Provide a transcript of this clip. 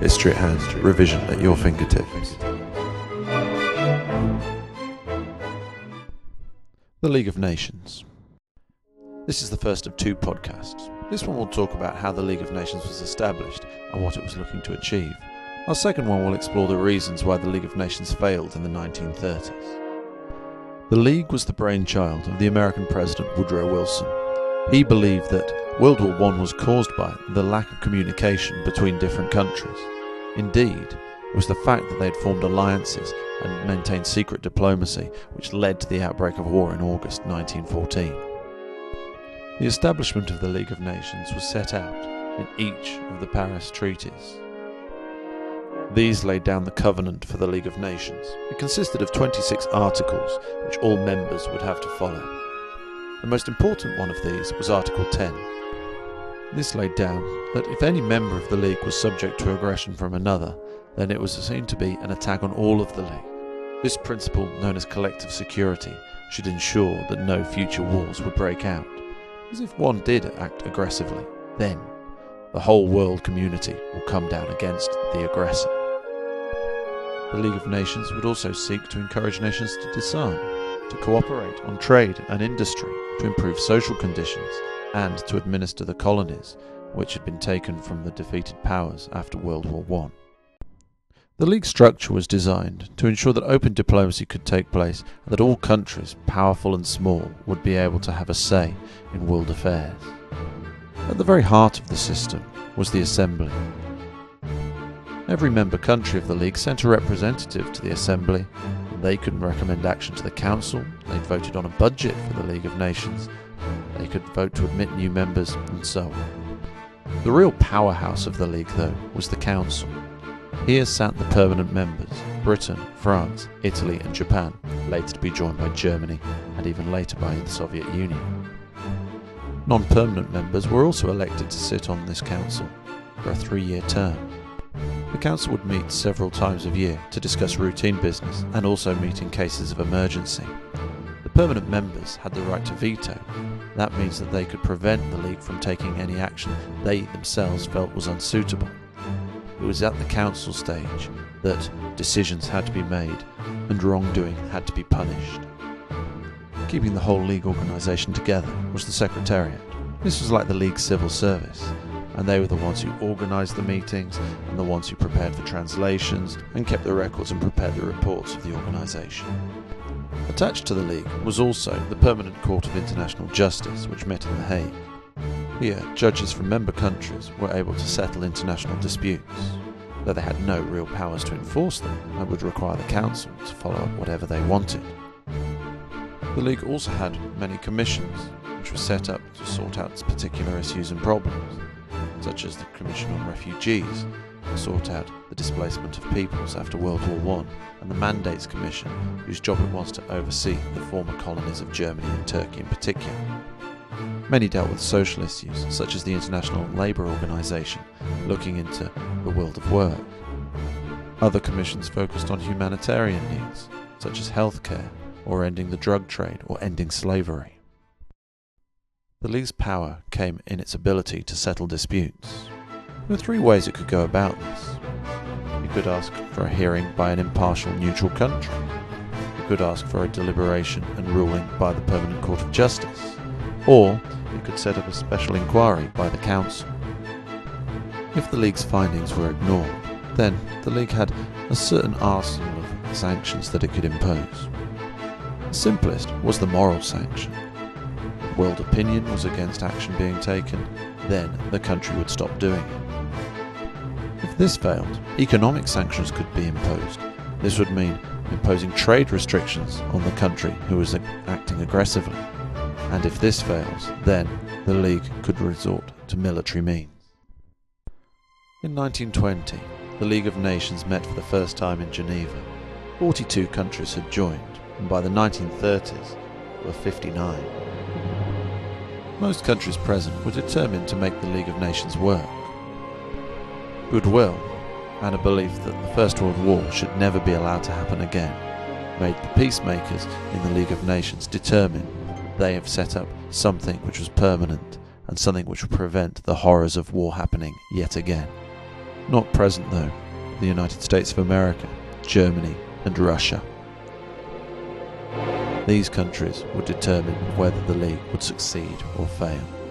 History at hand, revision at your fingertips. The League of Nations. This is the first of two podcasts. This one will talk about how the League of Nations was established and what it was looking to achieve. Our second one will explore the reasons why the League of Nations failed in the 1930s. The League was the brainchild of the American President Woodrow Wilson. He believed that World War I was caused by the lack of communication between different countries. Indeed, it was the fact that they had formed alliances and maintained secret diplomacy which led to the outbreak of war in August 1914. The establishment of the League of Nations was set out in each of the Paris treaties. These laid down the covenant for the League of Nations. It consisted of 26 articles which all members would have to follow. The most important one of these was Article 10. This laid down that if any member of the League was subject to aggression from another, then it was seen to be an attack on all of the League. This principle, known as collective security, should ensure that no future wars would break out, as if one did act aggressively, then the whole world community will come down against the aggressor. The League of Nations would also seek to encourage nations to disarm, to cooperate on trade and industry, to improve social conditions, and to administer the colonies which had been taken from the defeated powers after World War I. The League structure was designed to ensure that open diplomacy could take place and that all countries, powerful and small, would be able to have a say in world affairs. At the very heart of the system was the Assembly. Every member country of the League sent a representative to the Assembly, and they could recommend action to the Council. They voted on a budget for the League of Nations. They could vote to admit new members, and so on. The real powerhouse of the League, though, was the Council. Here sat the permanent members, Britain, France, Italy and Japan, later to be joined by Germany, and even later by the Soviet Union. Non-permanent members were also elected to sit on this council for a 3-year term. The council would meet several times a year to discuss routine business and also meet in cases of emergency. The permanent members had the right to veto. That means that they could prevent the League from taking any action they themselves felt was unsuitable. It was at the council stage that decisions had to be made and wrongdoing had to be punished. Keeping the whole League organisation together was the Secretariat. This was like the League's civil service, and they were the ones who organised the meetings and the ones who prepared for translations and kept the records and prepared the reports of the organisation. Attached to the League was also the Permanent Court of International Justice, which met in The Hague. Here, judges from member countries were able to settle international disputes, though they had no real powers to enforce them and would require the Council to follow up whatever they wanted. The League also had many commissions, which were set up to sort out particular issues and problems, such as the Commission on Refugees, to sort out the displacement of peoples after World War I, and the Mandates Commission, whose job it was to oversee the former colonies of Germany and Turkey in particular. Many dealt with social issues, such as the International Labour Organization, looking into the world of work. Other commissions focused on humanitarian needs, such as healthcare, or ending the drug trade, or ending slavery. The League's power came in its ability to settle disputes. There were 3 ways it could go about this. It could ask for a hearing by an impartial neutral country. It could ask for a deliberation and ruling by the Permanent Court of Justice. Or it could set up a special inquiry by the Council. If the League's findings were ignored, then the League had a certain arsenal of sanctions that it could impose. The simplest was the moral sanction. If world opinion was against action being taken, then the country would stop doing it. If this failed, economic sanctions could be imposed. This would mean imposing trade restrictions on the country who was acting aggressively. And if this fails, then the League could resort to military means. In 1920, the League of Nations met for the first time in Geneva. 42 countries had joined, and by the 1930s, there were 59. Most countries present were determined to make the League of Nations work. Goodwill, and a belief that the First World War should never be allowed to happen again, made the peacemakers in the League of Nations determine they have set up something which was permanent and something which would prevent the horrors of war happening yet again. Not present though, the United States of America, Germany and Russia. These countries would determine whether the League would succeed or fail.